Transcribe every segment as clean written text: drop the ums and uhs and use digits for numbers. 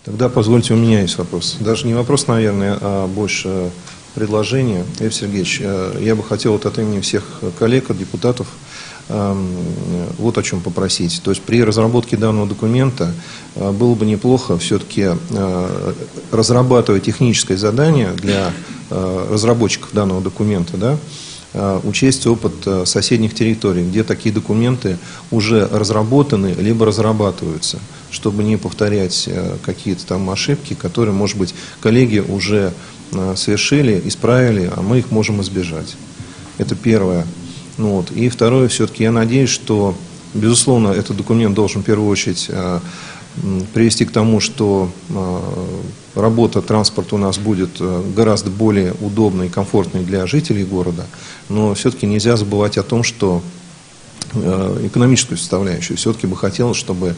Тогда позвольте, у меня есть вопрос. Даже не вопрос, наверное, а больше предложение. Игорь Сергеевич, я бы хотел от имени всех коллег, от депутатов, вот о чем попросить. То есть при разработке данного документа было бы неплохо все-таки, разрабатывать техническое задание для разработчиков данного документа, да, учесть опыт соседних территорий, где такие документы уже разработаны, либо разрабатываются, чтобы не повторять какие-то там ошибки, которые, может быть, коллеги уже совершили, исправили, а мы их можем избежать. Это первое. Ну, вот. И второе, все-таки я надеюсь, что, безусловно, этот документ должен в первую очередь привести к тому, что работа транспорта у нас будет гораздо более удобной и комфортной для жителей города, но все-таки нельзя забывать о том, что экономическую составляющую. Все-таки бы хотелось, чтобы,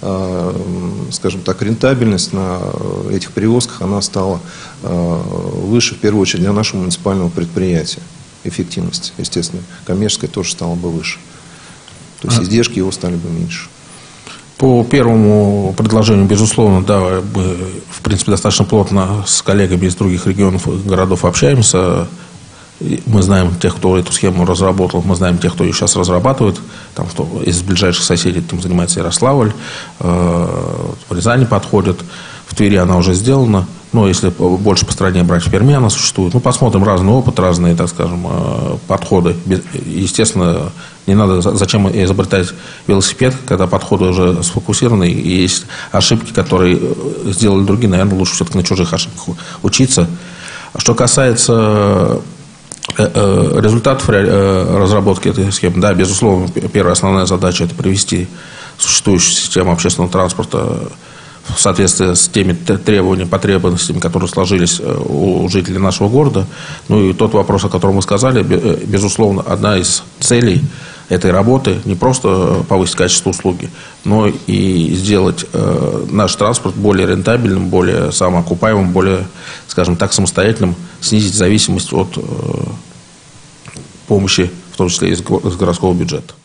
скажем так, рентабельность на этих перевозках она стала выше, в первую очередь, для нашего муниципального предприятия. Эффективность, естественно, коммерческая тоже стала бы выше. То есть издержки его стали бы меньше. По первому предложению, безусловно, да, мы, в принципе, достаточно плотно с коллегами из других регионов и городов общаемся. Мы знаем тех, кто эту схему разработал, мы знаем тех, кто ее сейчас разрабатывает. Там, из ближайших соседей этим занимается Ярославль, в Рязани подходит, в Твери она уже сделана. Но если больше по стране брать, в Перми она существует. Ну, посмотрим разный опыт, разные, так скажем, подходы. Естественно, не надо зачем изобретать велосипед, когда подходы уже сфокусированы, и есть ошибки, которые сделали другие, наверное, лучше все-таки на чужих ошибках учиться. Что касается результатов разработки этой схемы, да, безусловно, первая основная задача – это привести существующую систему общественного транспорта в соответствии с теми требованиями, потребностями, которые сложились у жителей нашего города. Ну и тот вопрос, о котором вы сказали, безусловно, одна из целей этой работы не просто повысить качество услуги, но и сделать наш транспорт более рентабельным, более самоокупаемым, более, скажем так, самостоятельным, снизить зависимость от помощи, в том числе из городского бюджета.